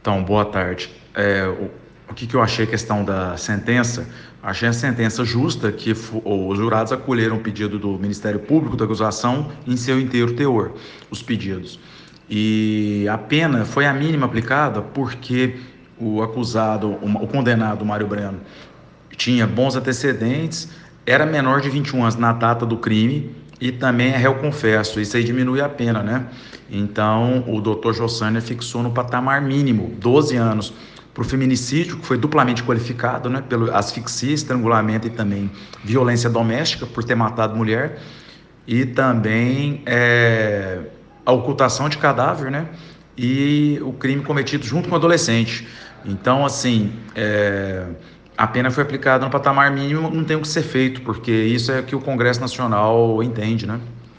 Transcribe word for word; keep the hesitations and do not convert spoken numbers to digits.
Então, boa tarde. É, o, o que, que eu achei a questão da sentença? Achei a sentença justa, que fo- os jurados acolheram o pedido do Ministério Público da acusação em seu inteiro teor, os pedidos. E a pena foi a mínima aplicada porque o acusado, o, o condenado Mário Breno, tinha bons antecedentes, era menor de vinte e um anos na data do crime e também é réu confesso. Isso aí diminui a pena, né? Então, o doutor Jossânia fixou no patamar mínimo, doze anos, para o feminicídio, que foi duplamente qualificado, né? Pelo asfixia, estrangulamento e também violência doméstica, por ter matado mulher, e também é, a ocultação de cadáver, né? E o crime cometido junto com o adolescente. Então, assim, é, a pena foi aplicada no patamar mínimo, não tem o que ser feito, porque isso é o que o Congresso Nacional entende, né?